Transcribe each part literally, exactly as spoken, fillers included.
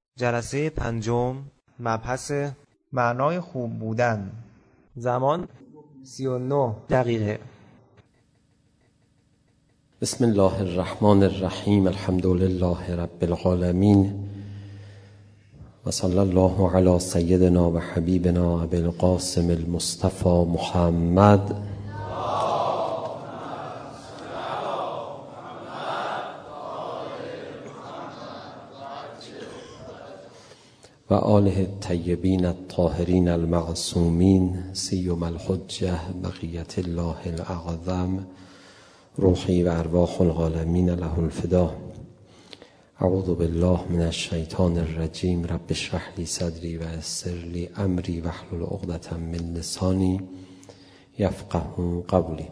جلسه پنجم، مبحث معنای خوب بودن. زمان سی و نه دقیقه. بسم الله الرحمن الرحیم. الحمد لله رب العالمین و صلی الله علی سیدنا و حبیبنا ابی القاسم المصطفى محمد و آله الطیبین الطاهرین المعصومین سیما الحجة بقیة الله الاعظم روحی و ارواح العالمین له الفدا. اعوذ بالله من الشیطان الرجیم. رب اشرح لی صدری و یسر لی امری واحلل عقدة من لسانی یفقهوا قولی.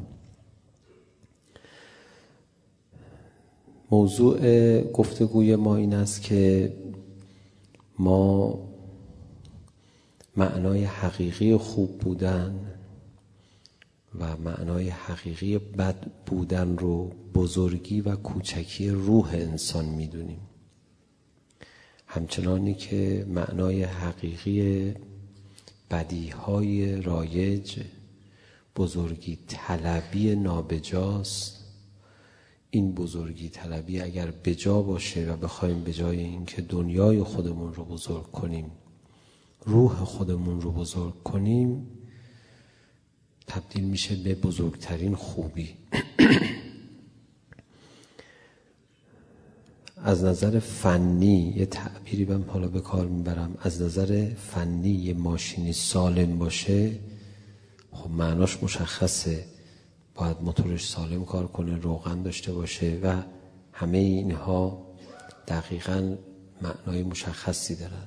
موضوع گفتگوی ما این است که ما معنای حقیقی خوب بودن و معنای حقیقی بد بودن رو بزرگی و کوچکی روح انسان میدونیم، همچنانی که معنای حقیقی بدیهای رایج بزرگی طلبی نابجاست. این بزرگی طلبی اگر بجا باشه و بخوایم به جای اینکه دنیای خودمون رو بزرگ کنیم روح خودمون رو بزرگ کنیم، تبدیل میشه به بزرگترین خوبی. از نظر فنی یه تعبیری من حالا به کار میبرم، از نظر فنی یه ماشینی سالم باشه خب معناش مشخصه، باید موتورش سالم کار کنه، روغن داشته باشه و همه اینها دقیقاً معنای مشخصی دارن.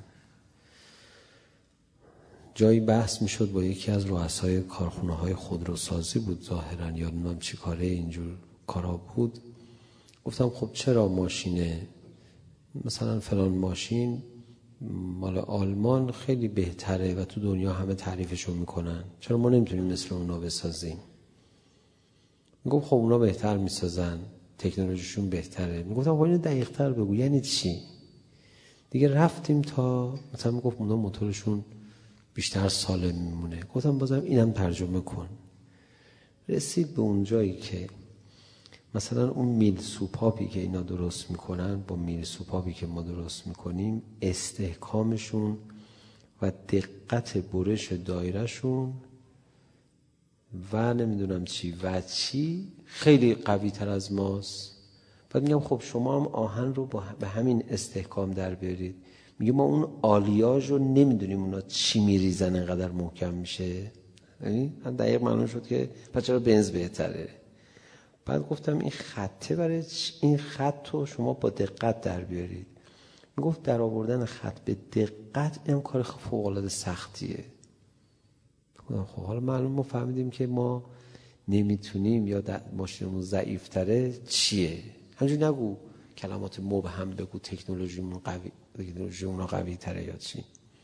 جایی بحث میشد با یکی از رؤسای کارخونه‌های خودروسازی بود ظاهراً، یا نمیدونم چی کاره اینجور کارا بود. گفتم خب چرا ماشینه مثلا فلان ماشین مال آلمان خیلی بهتره و تو دنیا همه تعریفشو میکنن، چرا ما نمیتونیم مثل اونا بسازیم؟ میگم خب اونا بهتر میسازن، تکنولوژیشون بهتره. میگفتم خب اینو دقیق تر بگو، یعنی چی؟ دیگه رفتیم تا مثلا میگفت اونا موتورشون بیشتر سالم میمونه. گفتم بازم اینم ترجمه کن. رسید به اون جایی که مثلا اون میل سوپاپی که اینا درست میکنن با میل سوپاپی که ما درست میکنیم، استحکامشون و دقت برش دایرهشون و نمیدونم چی و چی خیلی قوی تر از ماست. بعد میگم خب شما هم آهن رو به همین استحکام در بیارید. میگه ما اون آلیاژ رو نمیدونیم اونا چی میریزن اینقدر محکم میشه. یعنی هم دقیق معلوم شد که پس چرا بنز بهتره. بعد گفتم این خطه برای این خط رو شما با دقت در بیارید. میگفت در آوردن خط به دقت این کار فوق العاده سختیه. خب حالا معلوم ما فهمیدیم که ما نمیتونیم یا ماشینمون ضعیف تره چیه. همینجوری نگو کلمات مبهم بگو تکنولوژیمون قوی تکنولوژیمون قوی تره یا چی.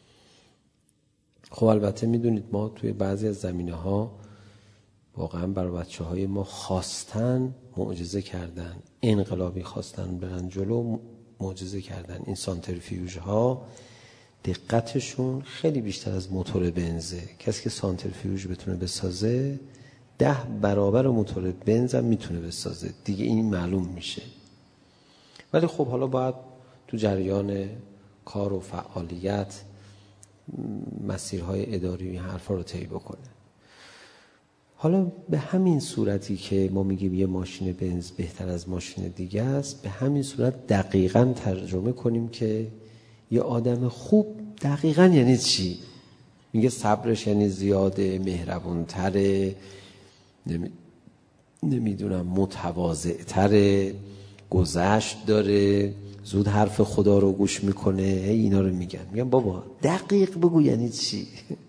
خب البته میدونید ما توی بعضی از زمینه ها واقعا برای بچه های ما خواستن معجزه کردن، انقلابی خواستن برن جلو معجزه کردن. این سانتریفیوژ ها دقتشون خیلی بیشتر از موتور بنزه. کسی که سانتریفیوژ بتونه بسازه ده برابر موتور بنز هم میتونه بسازه دیگه، این معلوم میشه. ولی خب حالا باید تو جریان کار و فعالیت مسیرهای اداری این حرفا رو طی بکنه. حالا به همین صورتی که ما میگیم یه ماشین بنز بهتر از ماشین دیگه است، به همین صورت دقیقاً ترجمه کنیم که یه آدم خوب دقیقاً یعنی چی. میگه صبرش یعنی زیاده، مهربونتره، نمی... نمیدونم متواضع‌تره، گذشت داره، زود حرف خدا رو گوش میکنه. اینا رو میگن. میگن بابا دقیق بگو یعنی چی.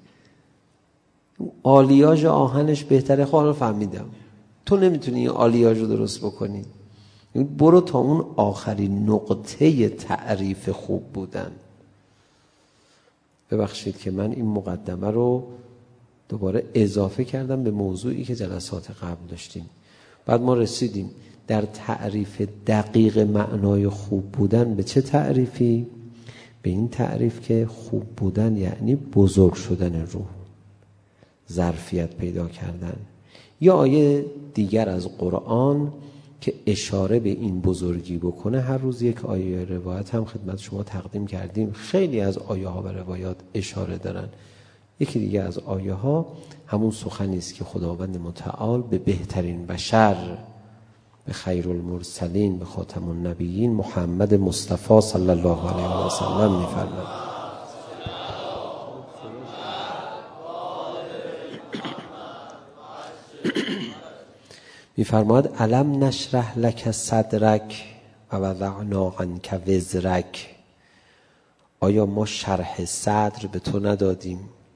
آلیاژ آهنش بهتره. خب رو فهمیدم تو نمیتونی این آلیاژ رو درست بکنی، برو تا اون آخرین نقطه تعریف خوب بودن. ببخشید که من این مقدمه رو دوباره اضافه کردم به موضوعی که جلسات قبل داشتیم. بعد ما رسیدیم در تعریف دقیق معنای خوب بودن به چه تعریفی؟ به این تعریف که خوب بودن یعنی بزرگ شدن روح، ظرفیت پیدا کردن. یا آیه دیگر از قرآن که اشاره به این بزرگی بکنه، هر روز یک آیه روایت هم خدمت شما تقدیم کردیم، خیلی از آیه ها و روایات اشاره دارن. یکی دیگه از آیه ها همون سخنی است که خداوند متعال به بهترین بشر، به خیر المرسلین، به خاتم النبیین محمد مصطفی صلی الله علیه و سلم می‌فرماید. می‌فرماید الم نشرح لک صدرک و وضعنا عنک وزرک. آیا ما شرح صدر به تو ندادیم؟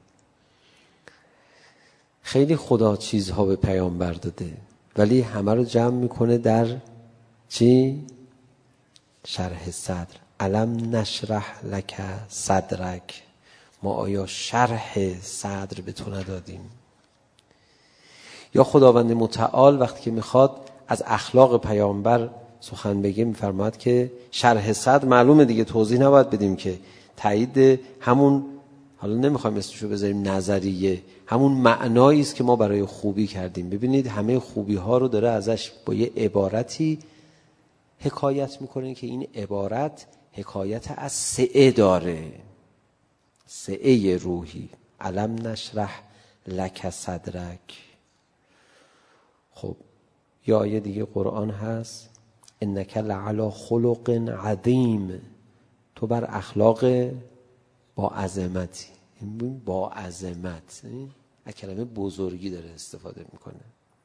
خیلی خدا چیزها به پیامبر داده، ولی همه رو جمع میکنه در چی؟ شرح صدر. الم نشرح لک صدرک. ما آیا شرح صدر به تو ندادیم؟ یا خداوند متعال وقتی که میخواد از اخلاق پیامبر سخن بگه میفرماید که شرح صدر معلومه دیگه، توضیح نباید بدیم که، تایید همون، حالا نمیخوایم اسمشو بذاریم نظریه، همون معنایی است که ما برای خوبی کردیم. ببینید همه خوبی ها رو داره ازش با یه عبارتی حکایت میکنه که این عبارت حکایت از سعه داره، سعه روحی. الم نشرح لک صدرک. خب یا آیه دیگه قرآن هست انک لعلی خلق عظیم. تو بر اخلاق با عظمتی. این با عظمت، از کلمه بزرگی داره استفاده میکنه.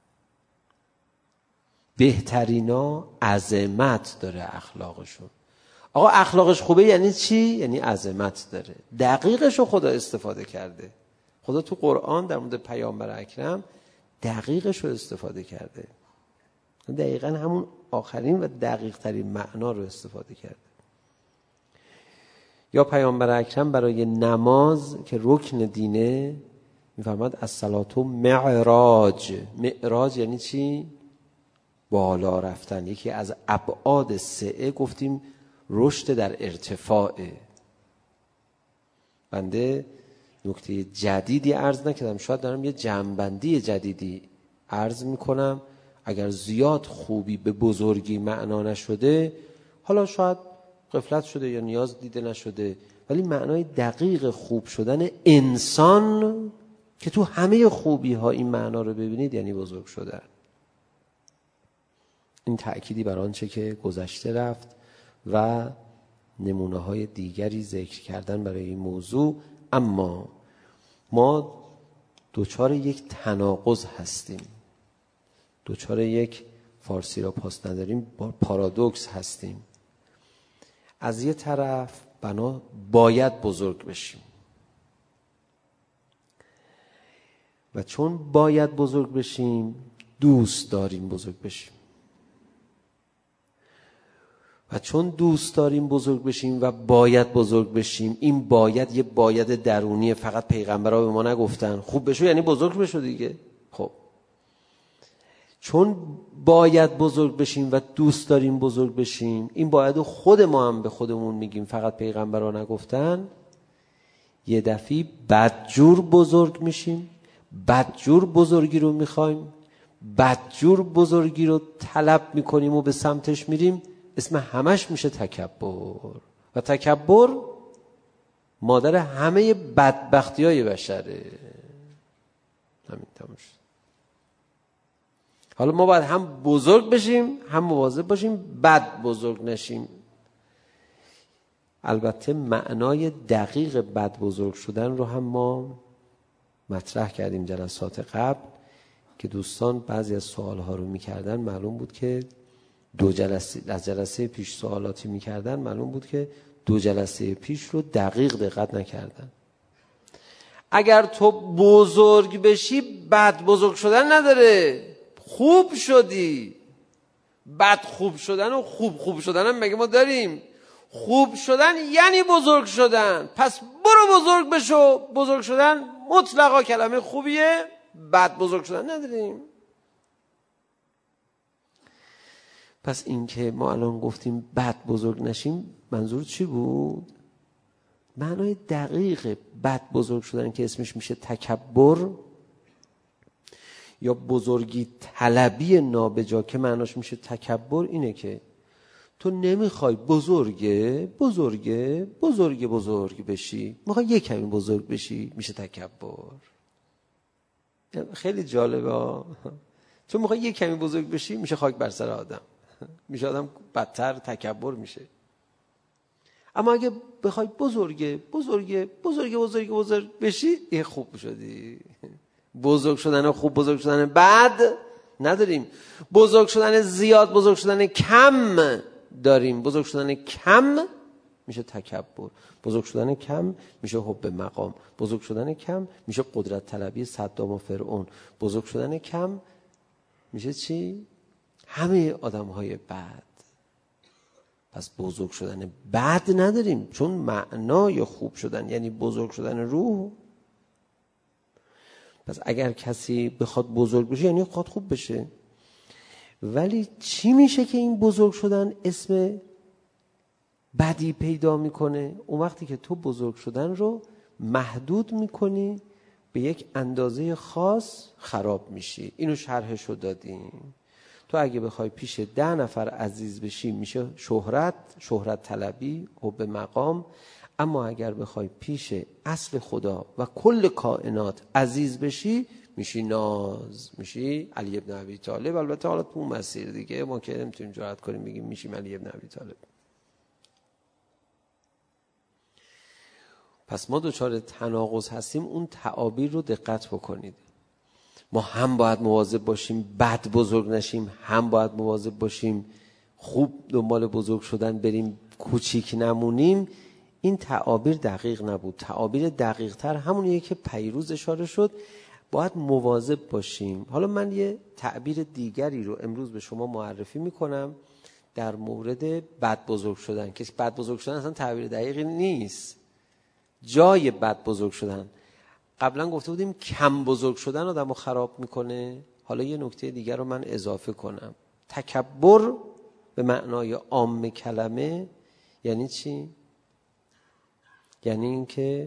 بهترینا عظمت داره اخلاقشون. آقا اخلاقش خوبه یعنی چی؟ یعنی عظمت داره. دقیقش رو خدا استفاده کرده. خدا تو قرآن در مورد پیامبر اکرم دقیقش رو استفاده کرده. دقیقا همون آخرین و دقیق ترین معنا رو استفاده کرده. یا پیامبر اکرم برای نماز که رکن دینه میفرماد الصلاة معراج. معراج یعنی چی؟ بالا رفتن. یکی از ابعاد سعه گفتیم رشد در ارتفاعه. بنده نکته جدیدی عرض نکردم، شاید دارم یه جمع‌بندی جدیدی عرض میکنم. اگر زیاد خوبی به بزرگی معنا نشده، حالا شاید غفلت شده یا نیاز دیده نشده، ولی معنای دقیق خوب شدن انسان که تو همه خوبی ها این معنا رو ببینید یعنی بزرگ شدن. این تأکیدی بر آنچه که گذشته رفت و نمونه های دیگری ذکر کردن برای این موضوع. اما ما دوچار یک تناقض هستیم، دوچار یک، فارسی را پاس نداریم، پارادوکس هستیم. از یه طرف بنا باید بزرگ بشیم و چون باید بزرگ بشیم دوست داریم بزرگ بشیم و چون دوست داریم بزرگ بشیم و باید بزرگ بشیم، این باید یه باید درونیه، فقط پیغمبرها به ما نگفتن خوب بشو یعنی بزرگ بشو دیگه. خب چون باید بزرگ بشیم و دوست داریم بزرگ بشیم، این باید خود ما هم به خودمون میگیم، فقط پیغمبرها نگفتن، یه دفعی بدجور بزرگ میشیم، بدجور بزرگی رو میخوایم، بدجور بزرگی رو طلب میکنیم و به سمتش میریم. اسم همش میشه تکبر و تکبر مادر همه بدبختی های بشره. همین تمام شد. حالا ما باید هم بزرگ بشیم هم مواظب باشیم بد بزرگ نشیم. البته معنای دقیق بد بزرگ شدن رو هم ما مطرح کردیم جلسات قبل که دوستان بعضی از سوالها رو میکردن. معلوم بود که دو جلسه از جلسه پیش سوالاتی میکردن، معلوم بود که دو جلسه پیش رو دقیق دقت نکردن. اگر تو بزرگ بشی بد بزرگ شدن نداره، خوب شدی. بد خوب شدن و خوب خوب شدن هم مگه ما داریم؟ خوب شدن یعنی بزرگ شدن. پس برو بزرگ بشو. بزرگ شدن مطلقا کلمه خوبیه، بد بزرگ شدن نداریم. پس این که ما الان گفتیم بد بزرگ نشیم منظور چی بود؟ معنای دقیق بد بزرگ شدن که اسمش میشه تکبر یا بزرگی طلبی نابجا که معناش میشه تکبر اینه که تو نمیخوای بزرگه بزرگه بزرگه بزرگ بشی، میخوای یک کمی بزرگ بشی، میشه تکبر. خیلی جالبه، چون میخوای یک کمی بزرگ بشی میشه خاک بر سر آدم، میشه آدم بدتر تکبر میشه. اما اگه بخوای بزرگه بزرگه بزرگه بزرگه بزرگ بشی یه خوب شدی. بزرگ شدن خوب بزرگ شدن بد نداریم، بزرگ شدن زیاد بزرگ شدن کم داریم. بزرگ شدن کم میشه تکبر، بزرگ شدن کم میشه حب مقام، بزرگ شدن کم میشه قدرت طلبی صدام و فرعون، بزرگ شدن کم میشه چی؟ همه آدم های بد. پس بزرگ شدن بد نداریم، چون معنای خوب شدن یعنی بزرگ شدن روح. پس اگر کسی بخواد بزرگ بشه یعنی خواهد خوب بشه. ولی چی میشه که این بزرگ شدن اسم بدی پیدا میکنه؟ اون وقتی که تو بزرگ شدن رو محدود میکنی به یک اندازه خاص خراب میشی. اینو شرحش رو دادیم. تو اگه بخوای پیش ده نفر عزیز بشی میشه شهرت، شهرت طلبی، حب مقام. اما اگر بخوای پیش اصل خدا و کل کائنات عزیز بشی میشی ناز، میشی علی ابن ابی طالب. البته حالا تو مسیر دیگه ما که نمیتونیم جرأت کنیم بگیم میشیم علی ابن ابی طالب. پس ما دچار تناقض هستیم، اون تعابیر رو دقت بکنید. ما هم باید مواظب باشیم بد بزرگ نشیم، هم باید مواظب باشیم خوب دنبال بزرگ شدن بریم کوچیک نمونیم. این تعابیر دقیق نبود. تعابیر دقیق تر همونیه که پیروز اشاره شد، باید مواظب باشیم. حالا من یه تعبیر دیگری رو امروز به شما معرفی میکنم در مورد بد بزرگ شدن، که بد بزرگ شدن اصلا تعبیر دقیقی نیست. جای بد بزرگ شدن، قبلا گفته بودیم کم بزرگ شدن آدم رو خراب میکنه. حالا یه نکته دیگر رو من اضافه کنم. تکبر به معنای عام کلمه یعنی چی؟ یعنی این که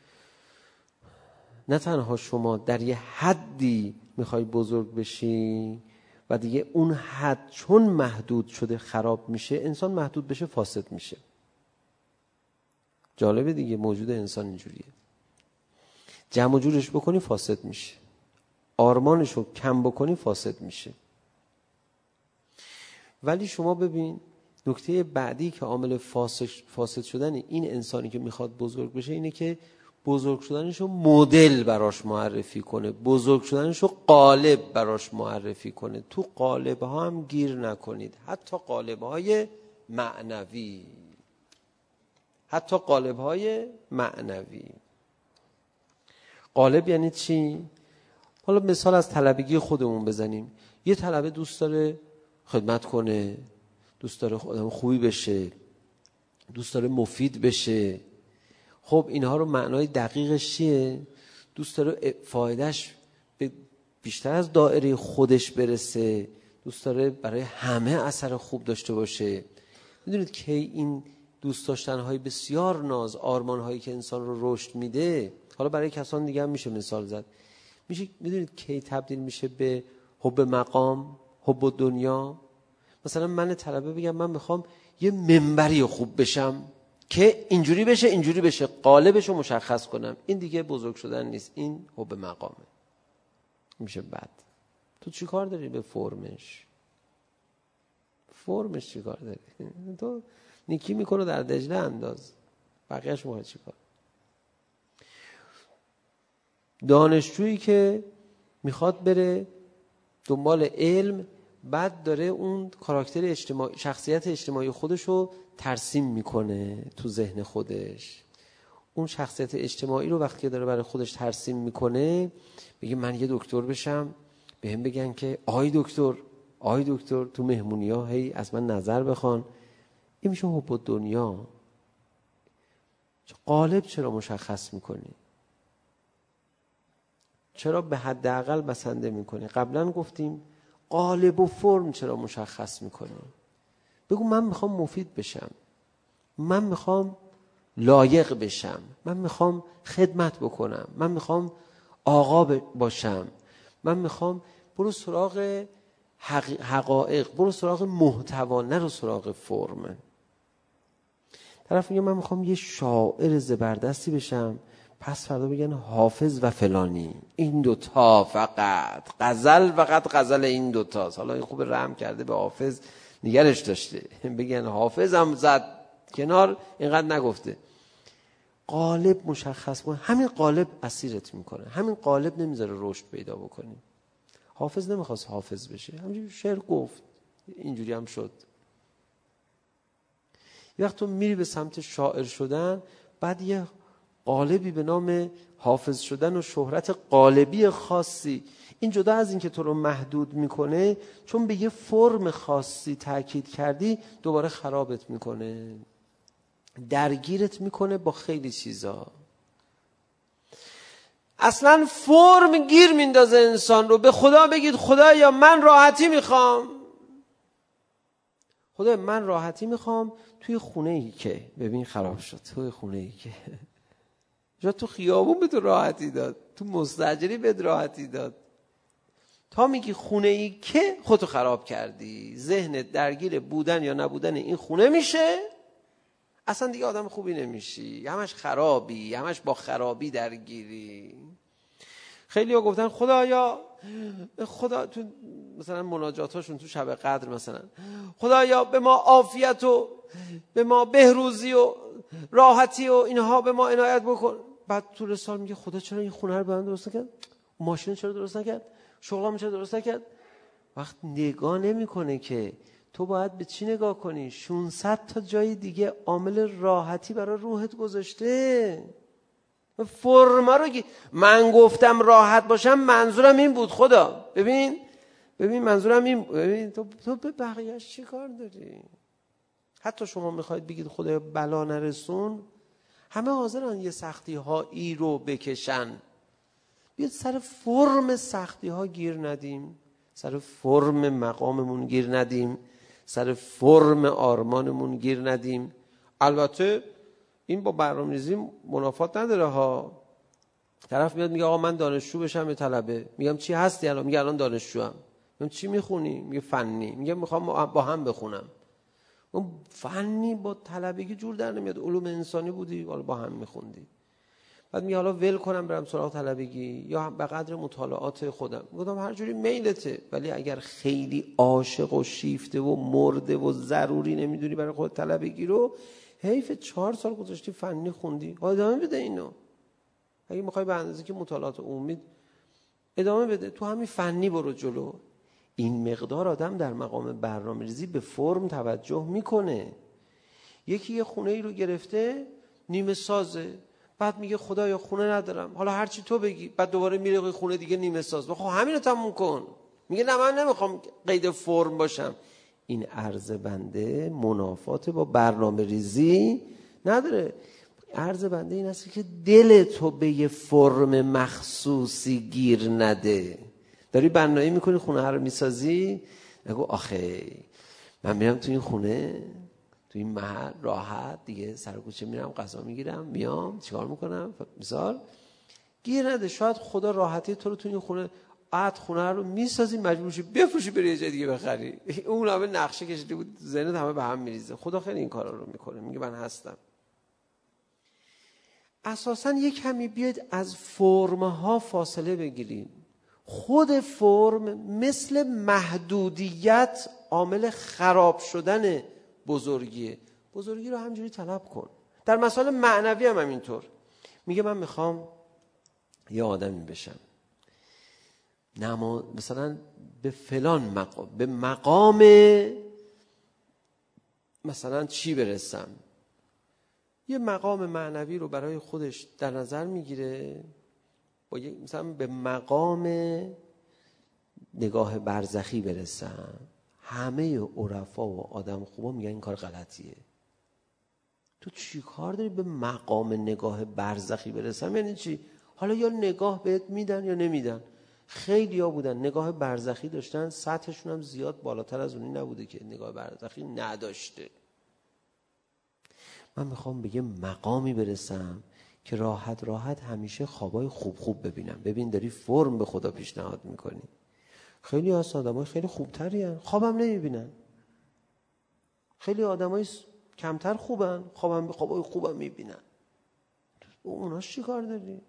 نه تنها شما در یه حدی میخوای بزرگ بشی و دیگه اون حد چون محدود شده خراب میشه، انسان محدود بشه فاسد میشه. جالبه دیگه، موجود انسان اینجوریه. جمع و جورش بکنی فاسد میشه، آرمانش رو کم بکنی فاسد میشه. ولی شما ببین نکته بعدی که عامل فاسد شدن این انسانی که میخواد بزرگ بشه اینه که بزرگ شدنشو مدل براش معرفی کنه، بزرگ شدنشو قالب براش معرفی کنه. تو قالب ها هم گیر نکنید، حتی قالب های معنوی، حتی قالب های معنوی. قالب یعنی چی؟ حالا مثال از طلبگی خودمون بزنیم. یه طلبه دوست داره خدمت کنه، دوست داره آدم خوبی بشه، دوست داره مفید بشه. خب اینها رو معنای دقیقش چیه؟ دوست داره فایدهش به بیشتر از دایره خودش برسه، دوست داره برای همه اثر خوب داشته باشه. میدونید که این دوست داشتن‌های بسیار ناز، آرمان‌هایی که انسان رو رشد میده، حالا برای کسان دیگه هم میشه مثال زد، میشه میدونید کی تبدیل میشه به حب مقام، حب دنیا. مثلا من طلبه بگم من میخوام یه منبری خوب بشم که اینجوری بشه اینجوری بشه، قالبش رو مشخص کنم. این دیگه بزرگ شدن نیست، این حب مقامه، میشه بد. تو چی کار داری به فرمش؟ فرمش چی کار داری؟ تو نیکی میکنه در دجله انداز، بقیهش موقع چی کار؟ دانشجویی که میخواد بره دنبال علم، بعد داره اون کاراکتر اجتماعی، شخصیت اجتماعی خودش رو ترسیم میکنه تو ذهن خودش. اون شخصیت اجتماعی رو وقتی داره برای خودش ترسیم میکنه، بگه من یه دکتر بشم، به هم بگن که آی دکتر آی دکتر، تو مهمونی ها هی از من نظر بخوان. این میشه حب دنیا. قالب چرا مشخص میکنی؟ چرا به حداقل بسنده میکنی؟ قبلا گفتیم قالب و فرم چرا مشخص میکنی؟ بگو من میخوام مفید بشم، من میخوام لایق بشم، من میخوام خدمت بکنم، من میخوام آقا باشم، من میخوام. برو سراغ حق... حقایق، برو سراغ محتوا، نرو سراغ فرم. طرف میگه من میخوام یه شاعر زبردستی بشم، پس فردا بگن حافظ و فلانی، این دوتا فقط غزل، فقط غزل این دوتاست. حالا این خوب رحم کرده به حافظ، نگرش داشته، بگن حافظ هم زد کنار، اینقدر نگفته. قالب مشخص کن، همین قالب اسیرت میکنه، همین قالب نمیذاره رشد پیدا بکنی. حافظ نمیخواست حافظ بشه، همینجوری شعر گفت، اینجوری هم شد. یه وقت تو میری به سمت شاعر شدن، بعد یه قالبی به نام حافظ شدن و شهرت قالبی خاصی، این جدا از این که تو رو محدود میکنه، چون به یه فرم خاصی تاکید کردی دوباره خرابت میکنه، درگیرت میکنه با خیلی چیزا. اصلا فرم گیر میندازه انسان رو. به خدا بگید خدایا من راحتی میخوام، خدایا من راحتی میخوام توی خونه ای که، ببین خراب شد، توی خونه ای که جا تو خیابون به تو راحتی داد، تو مستاجری به راحتی داد، تا میگی خونه ای که خودتو خراب کردی، ذهنت درگیر بودن یا نبودن این خونه میشه، اصلا دیگه آدم خوبی نمیشی، همش خرابی، همش با خرابی درگیری. خیلی ها گفتن خدایا، خدا تو مثلا مناجاتاشون تو شب قدر مثلا، خدایا به ما عافیت و به ما بهروزی و راحتی و اینها به ما عنایت بکن. بعد تو رسال میگه خدا چرا این خونه رو به من درست نکرد؟ ماشین چرا درست نکرد؟ شغلم چرا درست نکرد؟ وقت نگاه نمیکنه که تو باید به چی نگاه کنی؟ ششصد تا جای دیگه عامل راحتی برای روحت گذاشته. فرما رو که من گفتم راحت باشم، منظورم این بود خدا. ببین ببین منظورم این، ببین تو تو به بقیه‌اش چی کار داری؟ حتی شما میخواید بگید خدای بلا نرسون، همه حاضرن یه سختی هایی رو بکشن. بیاد سر فرم سختی ها گیر ندیم، سر فرم مقاممون گیر ندیم، سر فرم آرمانمون گیر ندیم. البته این با برنامه‌ریزی منافات نداره ها. طرف میاد میگه آقا من دانشجو بشم یا طلبه، میگم چی هستی الان؟ میگه الان دانشجوام. میگم چی میخونی؟ میگه فنی. میگم میخوام با هم بخونم. اون فنی با طلبگی جور در نمیاد، علوم انسانی بودی حالا با هم میخوندی. بعد میگه حالا ول کنم برم سراغ طلبگی یا به قدر مطالعات خودم. گفتم هر جوری میلته، ولی اگر خیلی عاشق و شیفته و مرده و ضروری نمیدونی برای خود طلبگی رو، حیف چهار سال گذاشتی فنی خوندی، ادامه بده اینو. اگه میخوای به اندازه که مطالعات عمومی ادامه بده، تو همین فنی برو جلو. این مقدار آدم در مقام برنامه‌ریزی به فرم توجه میکنه. یکی یه خونه ای رو گرفته نیمه سازه، بعد میگه خدایا خونه ندارم، حالا هر چی تو بگی. بعد دوباره میره خونه دیگه نیمه ساز، خب همین رو تموم کن. میگه نه من نمیخوام قید فرم باشم. این عرض بنده منافات با برنامه‌ریزی نداره. عرض بنده این است که دل تو به یه فرم مخصوصی گیر نده. داری بنایی میکنی، خونه ها رو میسازی، نگو آخه من میرم تو این خونه، تو این محل راحت دیگه، سر کوچه میرم غذا میگیرم میام چیکار میکنم، مثال گیر نده. شاید خدا راحتی تو رو تو این خونه عاد خونه رو میسازی، مجبور شی بفروشی بری یه جای دیگه بخری. اون همه نقشه کشیده بود، ذهنت همه به هم میریزه. خدا خیلی این کارا رو میکنه، میگه من هستم. اساساً یک کمی بیاید از فرم‌ها فاصله بگیرید. خود فرم مثل محدودیت عامل خراب شدن بزرگیه. بزرگی رو همجوری طلب کن. در مسائل معنوی هم همینطور. میگه من میخوام یه آدمی بشم، نما مثلا به فلان مقام، به مقام مثلا چی برسم، یه مقام معنوی رو برای خودش در نظر میگیره، با یه مثلا به مقام نگاه برزخی برسم. همه عرفا و آدم خوبا میگن این کار غلطیه. تو چی کار داری به مقام نگاه برزخی برسم؟ یعنی چی؟ حالا یا نگاه بهت میدن یا نمیدن. خیلی ها بودن نگاه برزخی داشتن، سطحشون هم زیاد بالاتر از اونی نبوده که نگاه برزخی نداشته. من میخوام به یه مقامی برسم که راحت راحت همیشه خوابای خوب خوب ببینم. ببین داری فرم به خدا پیشنهاد میکنی. خیلی از آدمای خیلی خوبتری هن. خوابم نمیبینن. خیلی آدمای کمتر خوبن، خوابم خوابای خوبم میبینن. اوناش چی کار داری؟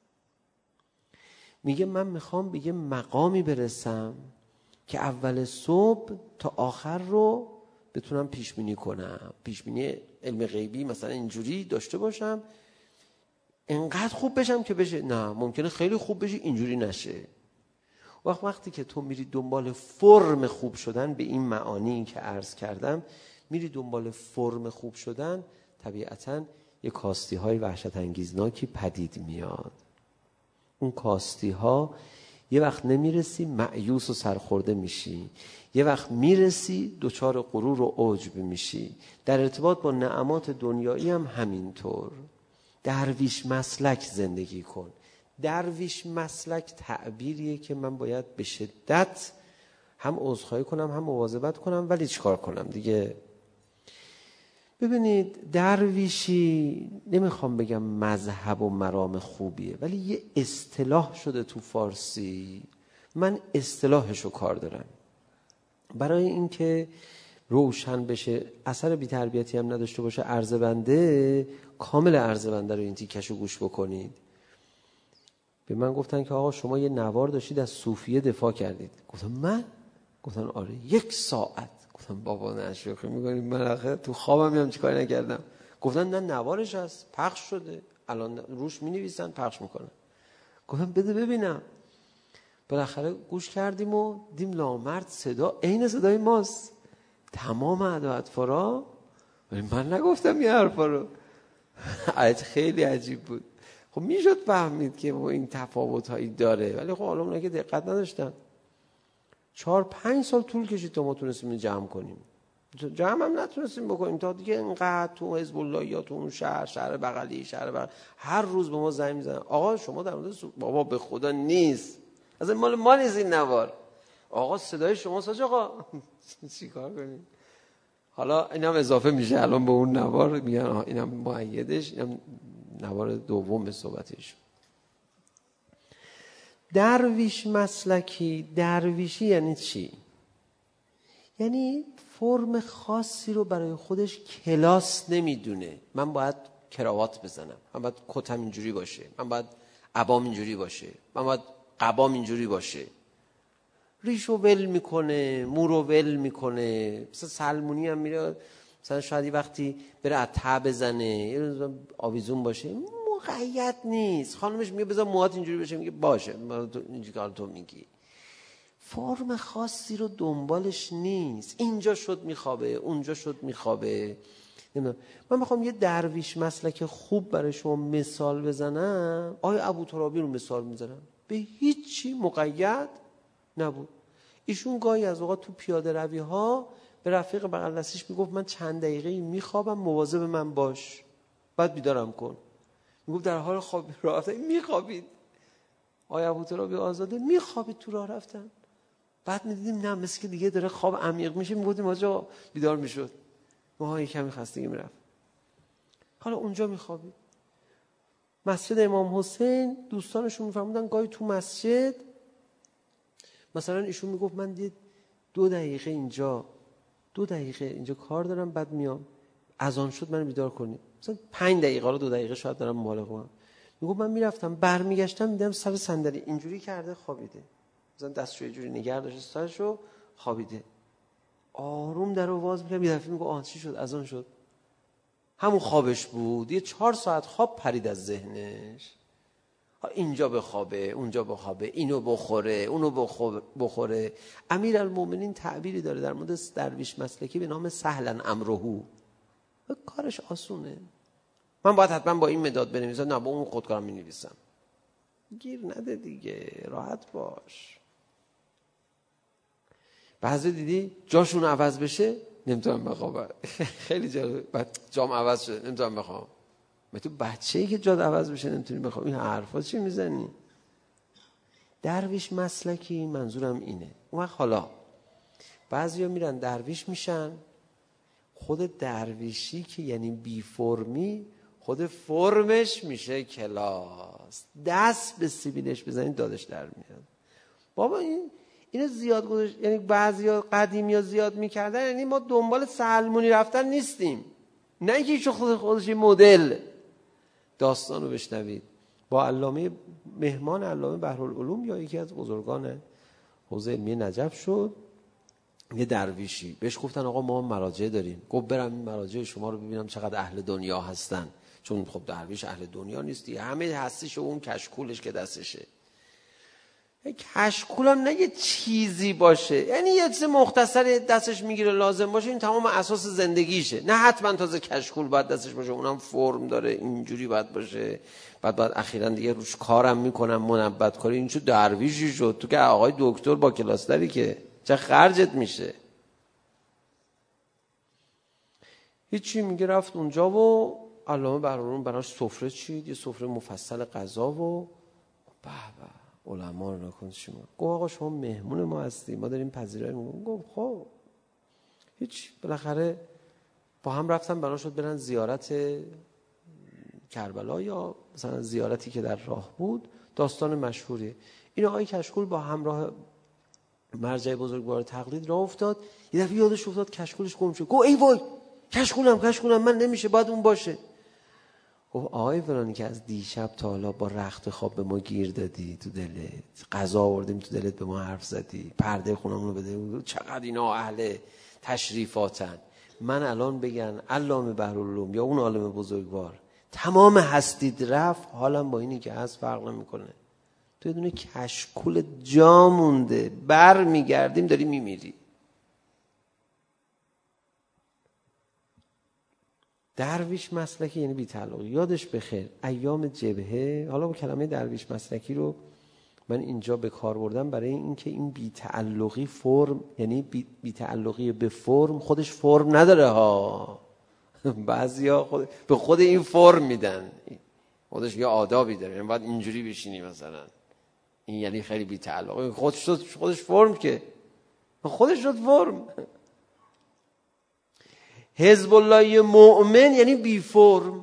میگه من میخوام به یه مقامی برسم که اول صبح تا آخر رو بتونم پیش بینی کنم. پیش بینی علم غیبی مثلا اینجوری داشته باشم، انقدر خوب بشم که بشه. نه، ممکنه خیلی خوب بشی اینجوری نشه. وقت وقتی که تو میری دنبال فرم خوب شدن، به این معانی که عرض کردم میری دنبال فرم خوب شدن، طبیعتاً یه کاستی های وحشت انگیزناکی پدید میاد. اون کاستی ها یه وقت نمیرسی مایوس و سرخورده میشی، یه وقت میرسی دچار غرور و عجب میشی. در ارتباط با نعمات دنیایی هم همینطور. درویش مسلک زندگی کن. درویش مسلک تعبیریه که من باید به شدت هم عذرخواهی کنم هم مواظبت کنم، ولی چیکار کنم دیگه؟ ببینید درویشی نمیخوام بگم مذهب و مرام خوبیه، ولی یه اصطلاح شده تو فارسی. من اصطلاحشو کار دارم برای اینکه روشن بشه، اثر بی‌تربیتی هم نداشته باشه. عرض بنده کامل عرض بنده رو این تیکشو گوش بکنید. به من گفتن که آقا شما یه نوار داشتید از صوفیه دفاع کردید. گفتم من؟ گفتن آره یک ساعت. گفتم بابا نه شوخی می‌کنید، من آخه تو خوابم هم چیکار نکردم. گفتن نه نوارش هست پخش شده الان روش می‌نویسن پخش میکنن. گفتم بده ببینم. بالاخره گوش کردیم و دیم لامرد صدا عین صدای ماست، تمام ادا اطفارا. ولی من نگفتم یه حرفا رو. خیلی عجیب بود. خب میشد فهمید که این تفاوت‌هایی داره، ولی خب حالا اونایی که دقت نداشتن. چهار پنج سال طول کشید تا ما تونستیم این جمع کنیم. جمع هم نتونستیم بکنیم تا دیگه اینقدر تو حزب الله یا تو اون شهر شهر بغلی شهر بغلی هر روز به ما زنگ میزنن آقا شما در مورد بابا به خدا نیست، اصلا مال ما نیست این نوار. آقا صدای شما ساز آقا چیکار کنیم؟ حالا اینم اضافه میشه الان به اون نوار، میگن اینم مؤیدش، اینم نوار دوم صحبتش. درویش مسلکی، درویشی یعنی چی؟ یعنی فرم خاصی رو برای خودش کلاس نمیدونه. من باید کراوات بزنم، من باید کتم اینجوری باشه، من باید عبام اینجوری باشه، من باید قبام اینجوری باشه. ریشو ول میکنه، مورو ول میکنه. مثلا سلمونی هم میره مثلا شاید وقتی بره عطا بزنه آویزون باشه، مقید نیست. خانمش میگه بذار موهات اینجوری بشه، میگه باشه اینجوری که تو میگی. فرم خاصی رو دنبالش نیست. اینجا شد میخوابه، اونجا شد میخوابه. من میخوام یه درویش مسلک خوب برای شما مثال بزنم. آیا ابوترابی رو مثال میزنم، به هیچی مقید نبود. ایشون گاهی از اوقات تو پیاده روی ها به رفیق بغل دستیش میگفت من چند دقیقه میخوابم، مواظب من باش، بعد بیدارم کن. میگفت در حال خواب راه رفتن میخوابید. آیا ابوترابی آزاده میخوابید تو راه رفتن. بعد میدیدیم نه مثل که دیگه داره خواب عمیق میشه، میگفتیم آجا بیدار میشد، ما یه کمی خستگی میرفت. حالا اونجا میخوابید. مسجد امام حسین دوستانشون میفرمودن گاهی تو مسجد مثلا ایشون میگفت من دید دو دقیقه اینجا دو دقیقه اینجا کار دارم، بعد میام اذان شد منو بیدار کنید. مثلا پنج دقیقه رو دو دقیقه شاید دارم مبالغه کنم. میگفت من میرفتم برمیگشتم میدم سر صندلی اینجوری کرده خوابیده، مثلا دستشو یه جوری نگه داشته سرشو خوابیده. آروم درو باز میکردم، یه دفعه میگه آه چی شد؟ اذان شد. همون خوابش بود. یه چهار ساعت خواب پرید از ذهنش. اینجا بخوابه، اونجا بخوابه، اینو بخوره، اونو بخوره. امیرالمومنین تعبیری داره در مورد درویش مسلکی به نام سهلا امرهو. کارش آسونه. من باید حتما با این مداد بنویسم، نه با اون خودکارم می‌نویسم. گیر نده دیگه، راحت باش. بعضی دیدی جاشون عوض بشه نمیتونم بخوابم. خیلی جالب. بعد جام عوض شده نمیتونم بخوابم. من تو بچه‌ای که جاد عوض بشه نمیتونی بخوابی. این حرفا چی میزنی؟ درویش مسلکی منظورم اینه. اون وقت حالا بعضیا میرن درویش میشن، خود درویشی که یعنی بی فرمی، خود فرمش میشه کلاس. دست به سیبیلش بزنید دادش در میاد. بابا این اینو زیاد گذاشت، یعنی بعضیا قدیمیا زیاد میکردن، یعنی ما دنبال سلمونی رفتن نیستیم، نه اینکه خود خودش مدل. داستانو بشنوید با علامه مهمان علامه بحرالعلوم یا یکی از بزرگان حوزه علمی نجف شد. یه درویشی بهش گفتن آقا ما مراجع داریم. گفت برم این مراجع شما رو ببینم چقدر اهل دنیا هستن، چون خب درویش اهل دنیا نیستی، همه هستیش و اون کشکولش که دستشه. کشکول هم نه یه چیزی باشه، یعنی یه چیز مختصری دستش میگیره لازم باشه، این تمام اساس زندگیشه. نه حتما تازه کشکول باید دستش باشه، اونم فرم داره اینجوری باید باشه. بعد بعد اخیراً دیگه روش کارم میکنم منبت کاری. این چه درویشی شد؟ تو که آقای دکتر با کلاس داری که چه خرجت میشه؟ هیچی. میگه رفت اونجا و علامه بحرالعلوم براش سفره چید، یه سفره مفصل غذا و به به علما رو نکن چی ما. گفت آقا شما مهمون ما هستی، ما داریم پذیرایی میکنیم. گفت خب هیچ. بالاخره با هم رفتن بنا شد برن زیارت کربلا یا مثلا زیارتی که در راه بود. داستان مشهوریه. این آقای کشکول با همراه مرجع بزرگوار تقلید راه افتاد. یه دفعه یادش افتاد کشکولش گم شد. گفت ای وای کشکولم کشکولم من نمیشه، باید اون باشه. گفت آقای فلانی که از دیشب تا حالا با رخت خواب به ما گیر دادی، تو دلت غذا آوردیم تو دلت به ما حرف زدی، پرده خونمون رو بده، چقدر اینا اهل تشریفاتن. من الان بگن علامه بحرالعلوم یا اون عالم بزرگوار تمام هستید رفت، حالم با اینی که هست فرق نمیکنه. تو یه دونه کشکول جا مونده، بر میگردیم داری میمیری. درویش مسلکی یعنی بی تعلقی. یادش بخیر ایام جبهه، حالا با کلمه درویش مسلکی رو من اینجا به کار بردم برای اینکه این بی تعلقی فرم، یعنی بی, بی تعلقی به فرم خودش فرم نداره ها. بعضیا خود به خود این فرم میدن، خودش یه آدابی داره، یعنی باید اینجوری بشینی مثلا، این یعنی خیلی بی تعلقی. خودش خودش فرم که خودش شد فرم. حزب الله مؤمن یعنی بی فرم.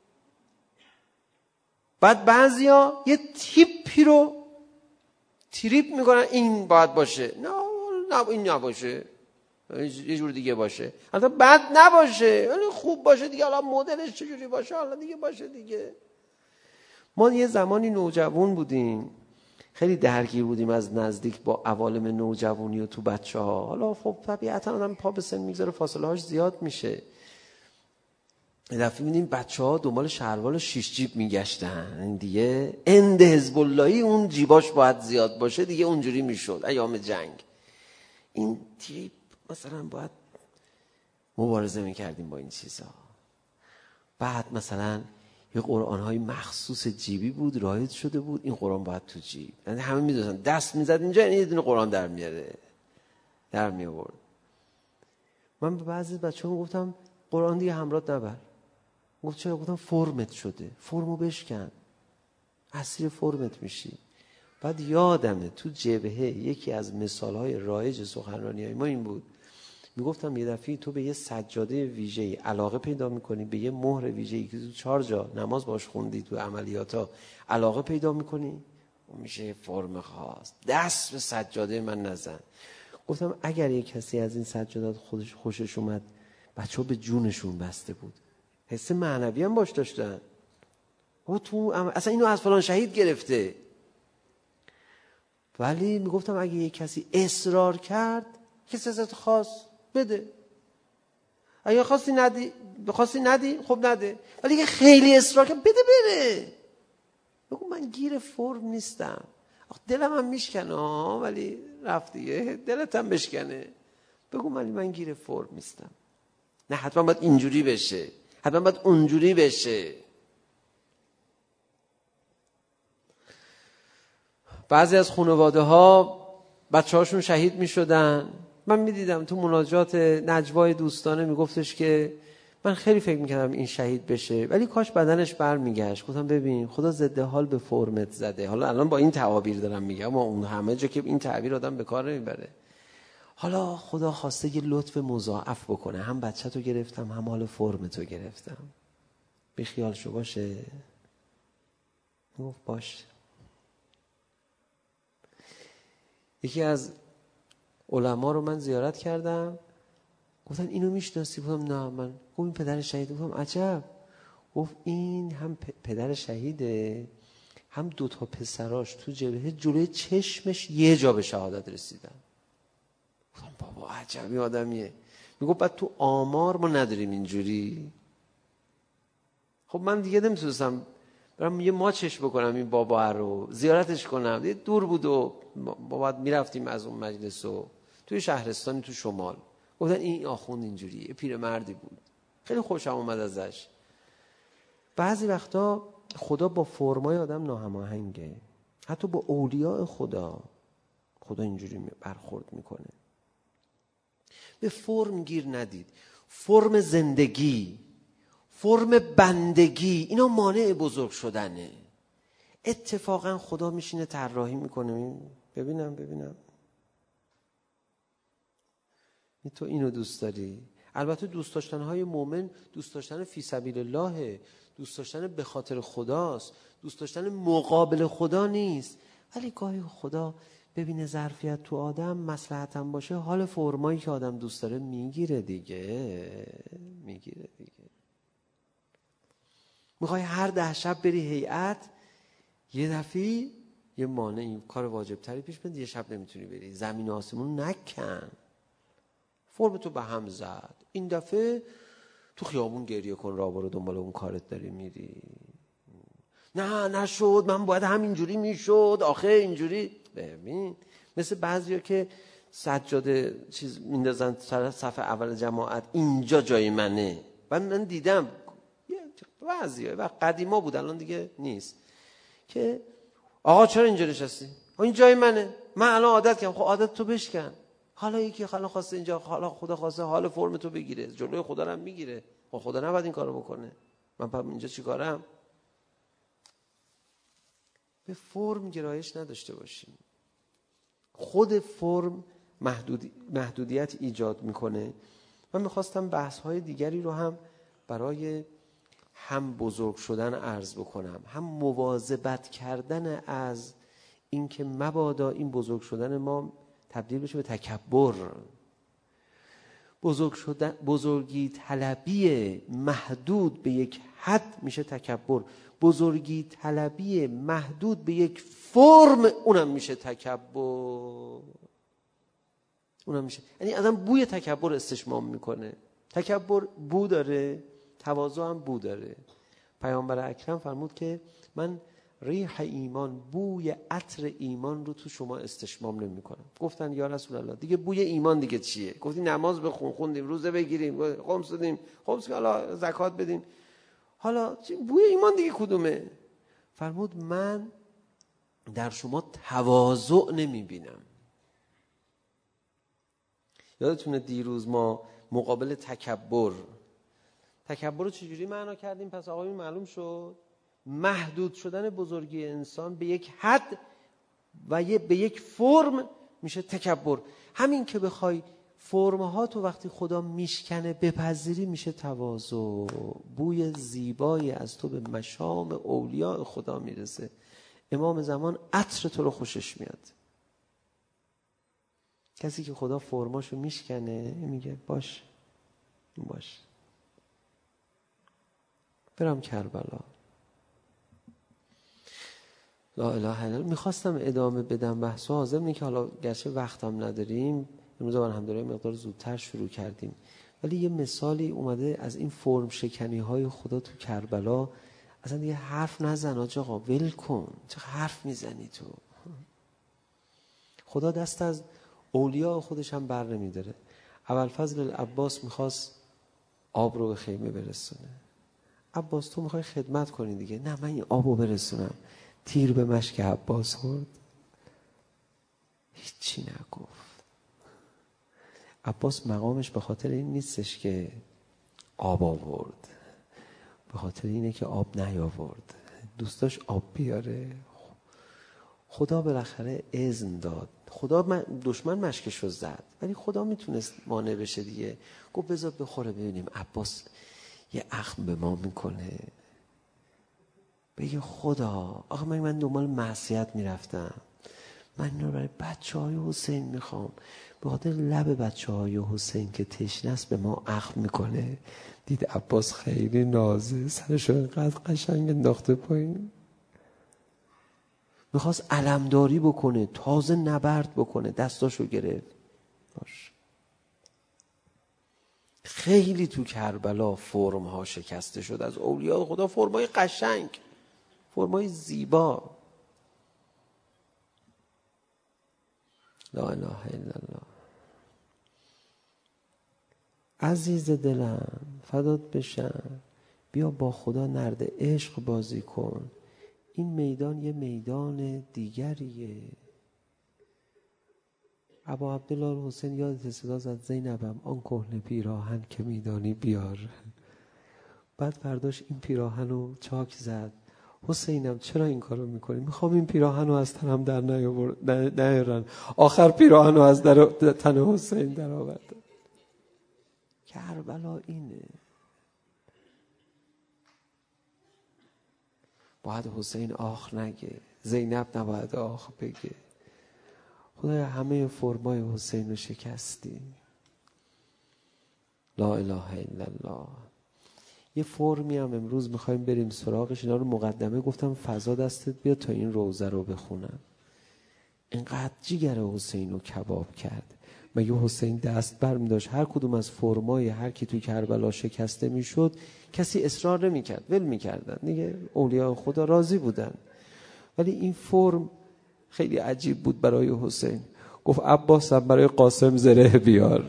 بعد بعضیا یه تیپی رو تریپ میکنن این باید باشه، نه نه این نباشه، یه جور دیگه باشه، حتی بد نباشه ولی خوب باشه دیگه، حالا مدلش چجوری باشه حالا دیگه باشه دیگه. ما یه زمانی نوجوان بودیم، خیلی درگیر بودیم از نزدیک با عوالم نوجوانی و تو بچه ها. حالا خب طبیعتا آدم پا به سن میگذاره، فاصله هاش زیاد میشه. یه دفعه میدیم بچه ها دنبال شلوار شیش جیب میگشتن، این دیگه اند حزب اللهی اون جیباش باید زیاد باشه دیگه، اونجوری میشد ایام جنگ. این تیپ مثلا باید مبارزه میکردیم با این چیزا. بعد مثلا یه قرآن‌های مخصوص جیبی بود رایج شده بود، این قرآن باید تو جیب، یعنی همه میدونن دست میزد اینجا یعنی یه دونه قرآن در میاره، در میآورد. من به بعضی بچه‌ها گفتم قرآن دیگه همراهت نبر. گفت چرا؟ گفتم فرمت شده، فرمو بشکن، اسیر فرمت میشی. بعد یادمه تو جبهه یکی از مثال‌های رایج سخنرانی‌های ما این بود، میگفتم یه دفعه تو به یه سجاده ویژه‌ای علاقه پیدا میکنی، به یه مهر ویژه‌ای که تو چهار جا نماز باش خوندی تو عملیاتا علاقه پیدا میکنی، اون میشه فرم خاص. دست به سجاده من نزن. گفتم اگر یک کسی از این سجادات خودش خوشش اومد، بچه‌ها به جونشون بسته بود، حس معنوی هم باش داشتن، او تو اصلا اینو از فلان شهید گرفته. ولی میگفتم اگه یک کسی اصرار کرد، کسی ازت خواست بده، اگه خواستی ندی خواستی ندی خب نده، ولی اگه خیلی اصرار کرد بده بره. بگو من گیر فرم نیستم، دلم هم میشکنه ولی رفت دیگه، دلت هم بشکنه. بگو من من گیر فرم نیستم، نه حتما باید اینجوری بشه، حتما باید اونجوری بشه. بعضی از خانواده ها بچه هاشون شهید می شدن. من می دیدم تو مناجات نجوای دوستانه می گفتش که من خیلی فکر می کردم این شهید بشه ولی کاش بدنش بر می گشت. گفتم ببین خدا ضد حال به فرمت زده. حالا الان با این تعابیر دارم میگم، اما اون همه جا که این تعبیر آدم به کار نمی بره. حالا خدا خواسته یه لطف مضاعف بکنه، هم بچه تو گرفتم هم حال فرم تو گرفتم، بی خیال شو باشه. گفت باشه. یکی از علما رو من زیارت کردم، گفتن اینو میشناسی؟ گفتم نه. من گفت این پدر شهیده. گفتم عجب. گفت این هم پدر شهیده، هم دو تا پسراش تو جبهه جلوی چشمش یه جا به شهادت رسیدن. گفتم بابا عجبی آدمیه. میگفت بعد تو آمار ما نداریم اینجوری. خب من دیگه نمیتونستم برم یه ماچش بکنم این بابا رو، زیارتش کنم، دیگه دور بود و بعد میرفتیم از اون مجلس و توی شهرستانی تو شمال. گفتن این آخوند اینجوریه، پیرمردی بود، خیلی خوشم اومد ازش. بعضی وقتا خدا با فرمای آدم ناهماهنگه، حتی با اولیاء خدا خدا اینجوری برخورد میکنه. به فرم گیر ندید. فرم زندگی، فرم بندگی، اینا مانع بزرگ شدنه. اتفاقا خدا میشینه طراحی میکنه، ببینم ببینم تو اینو دوست داری. البته دوست داشتنهای مومن دوست داشتن فی سبیل الله، دوست داشتن به خاطر خداست، دوست داشتن مقابل خدا نیست. ولی گاهی خدا ببینه ظرفیت تو آدم مصلحت هم باشه، حال فرمایی که آدم دوست داره میگیره دیگه، میگیره دیگه. میخوای هر ده شب بری هیئت، یه دفعه یه مانع، این کار واجب تری پیش میاد، یه شب نمیتونی بری، زمین و آسمون نکن، فرم تو به هم زد، این دفعه تو خیابون گریه کن، راه برو دنبال اون کارت داری میری. نه نشد، من باید همینجوری میشد، آخه اینجوری. ببین مثل بعضیا که سجاده چیز میندازن سر صف اول جماعت، اینجا جای منه. و من دیدم بعضیا و قدیما بود، الان دیگه نیست، که آقا چرا اینجا نشستی؟ این جای منه، من الان عادت کردم. خب عادت تو بشکن. حالا یکی حالا خواسته اینجا، حالا خدا خواسته حال فرم تو بگیره، جلوی خدا رو هم میگیره. خب خدا نباید این کارو بکنه، من پس اینجا چی کارم؟ به فرم گرایش نداشته باشیم. خود فرم محدودی، محدودیت ایجاد میکنه. من میخواستم بحث های دیگری رو هم برای هم بزرگ شدن عرض بکنم، هم مواظبت کردن از اینکه مبادا این بزرگ شدن ما تبدیل بشه به تکبر. بزرگ شدن، بزرگی طلبی محدود به یک حد میشه تکبر. بزرگی طلبی محدود به یک فرم، اونم میشه تکبر. اونم میشه، یعنی آدم بوی تکبر استشمام میکنه. تکبر بو داره، تواضع هم بو داره. پیامبر اکرم فرمود که من ریح ایمان، بوی عطر ایمان رو تو شما استشمام نمی کنم. گفتن یا رسول الله دیگه بوی ایمان دیگه چیه؟ گفتی نماز بخون، خوندیم، روزه بگیریم، خمس بدیم، خمس که حالا زکات بدیم، حالا بوی ایمان دیگه کدومه؟ فرمود من در شما تواضع نمی بینم. یادتونه دیروز ما مقابل تکبر تکبر رو چجوری معنا کردیم؟ پس آقایون معلوم شد محدود شدن بزرگی انسان به یک حد و یه به یک فرم میشه تکبر. همین که بخوای فرم‌ها تو وقتی خدا میشکنه بپذیری میشه تواضع. بوی زیبایی از تو به مشام اولیاء خدا میرسه. امام زمان عطر تو رو خوشش میاد. کسی که خدا فرماشو میشکنه میگه باش باش برم کربلا. لا اله الا الله. میخواستم ادامه بدم بحثو، حاضر اینه که حالا گرچه وقتم نداریم، امروز الحمدلله مقدار زودتر شروع کردیم، ولی یه مثالی اومده از این فرم شکنی های خدا تو کربلا. اصلا دیگه حرف نزن آقا، ول کن، چه حرف میزنی تو؟ خدا دست از اولیاء خودش هم بر نمیداره. ابوالفضل العباس میخواست آب رو به خیمه برسونه. عباس تو میخوای خدمت کنی دیگه، نه من این آبو برسونم. تیر به مشک عباس خورد، هیچی نگفت. عباس مقامش به خاطر این نیستش که آب آورد، به خاطر اینه که آب نیاورد. دوستاش آب بیاره. خدا بالاخره اذن داد. خدا من دشمن مشکش رو زد ولی خدا میتونست مانع بشه دیگه. گفت بذار بخوره ببینیم. عباس یه اخم به ما میکنه، بگه خدا آخه من من دنبال معصیت میرفتم، من اینو برای بچه های حسین میخوام، به خاطر لب بچه های حسین که تشنه است به ما اخم میکنه. دید عباس خیلی نازه، سرشو اینقدر قشنگ انداخته پایین، میخواست علمداری بکنه، تازه نبرد بکنه، دستاشو گرفت. باش خیلی تو کربلا فرم ها شکسته شد از اولیاء خدا، فرمای قشنگ، فرمای زیبا. لا اله الا الله. عزیز دلم فدات بشم، بیا با خدا نرد عشق بازی کن. این میدان یه میدان دیگریه. ابا عبدالله حسین یادت صدا زد زینبم آن کهنه پیراهن که میدانی بیار. بعد فرداش این پیراهن رو چاک زد. حسینم چرا این کارو میکنی؟ میخوام این پیراهن رو از تنم در نیارن. آخر پیراهن رو از در تن حسین در آورد. کربلا اینه. باید حسین آخ نگه، زینب نباید آخ بگه. خدایا همه فرمای حسین رو شکستی. لا اله الا الله. یه فرمی هم امروز میخوایم بریم سراغش. اینا رو مقدمه گفتم فضا دستت بیا تا این روزه رو بخونم. اینقدر جیگر حسین رو کباب کرد. مگه حسین دست بر می داشت هر کدوم از فرمای هر کی توی کربلا شکسته می شد کسی اصرار نمی کرد، ول می کردن دیگه. اولیاء خدا راضی بودن. ولی این فرم خیلی عجیب بود برای حسین. گفت عباس هم برای قاسم زره بیار.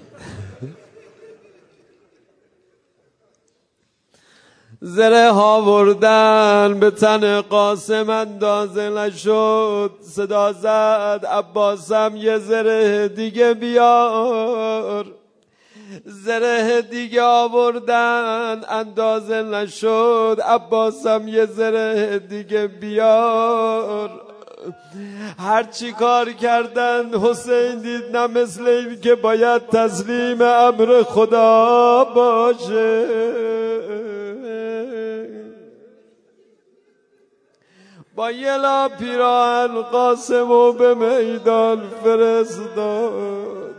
زره ها وردن به تن قاسم اندازه نشد. صدا زد عباسم یه زره دیگه بیار. زره دیگه آوردن اندازه نشد. عباسم یه زره دیگه بیار. هر چی کار کردن حسین دید نه مثل این که باید تسلیم امر خدا باشه. با یه لا پیراهن قاسمو به میدان فرستاد.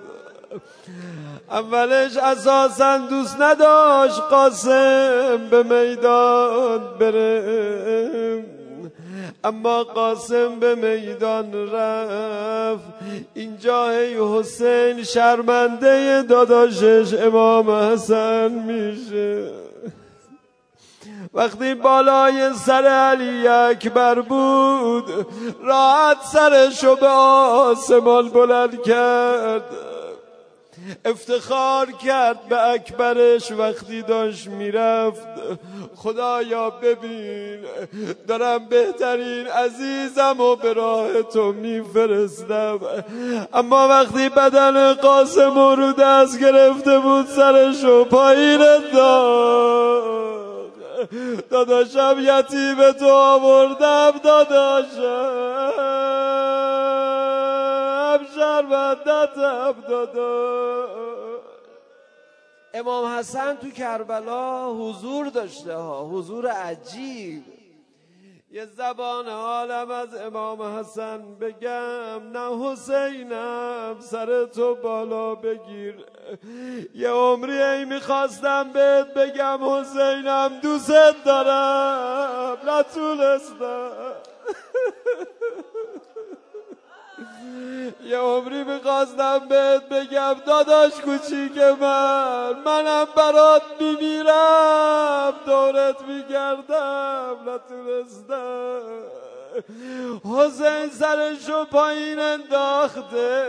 اولش اساساً دوست نداشت قاسم به میدان بره، اما قاسم به میدان رفت. اینجا ای حسین شرمنده داداشش امام حسن میشه. وقتی بالای سر علی اکبر بود راحت سرشو به آسمان بلند کرد، افتخار کرد به اکبرش. وقتی داشت میرفت خدایا ببین دارم بهترین عزیزم و به راه تو میفرستم. اما وقتی بدن قاسم رو دست گرفته بود سرشو پایین انداخت. داداشم یتیم تو آوردم، داداشم شرمندتم داداش. امام حسن تو کربلا حضور داشته ها، حضور عجیب. یه زبان حالم از امام حسن بگم نه حسینم سر تو بالا بگیر. یه عمری ای میخواستم بهت بگم حسینم دوست دارم نتونستم. یه عمری میخواستم بهت بگم داداش کوچیک من، منم برات میمیرم دورت میگردم نتونستم. حسین سرشو پایین انداخته،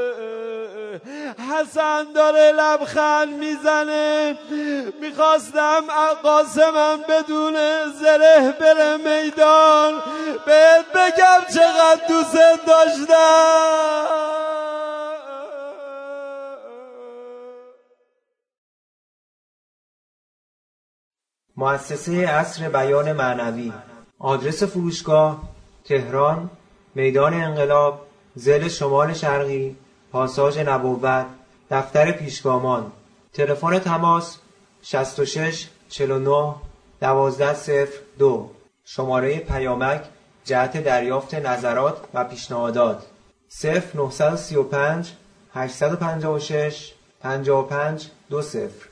حسن داره لبخند میزنه. میخواستم قاسمم بدون زره بره میدان بهت بگم چقدر دوست داشتم. مؤسسه عصر بیان معنوی. آدرس فروشگاه تهران میدان انقلاب، ضلع شمال شرقی، پاساژ نبوت، دفتر پیشگامان. تلفن تماس شصت و شش چهل و نه دوازده صفر دو. شماره پیامک جهت دریافت نظرات و پیشنهادات صفر نه سه پنج هشت پنج شش پنج پنج دو صفر.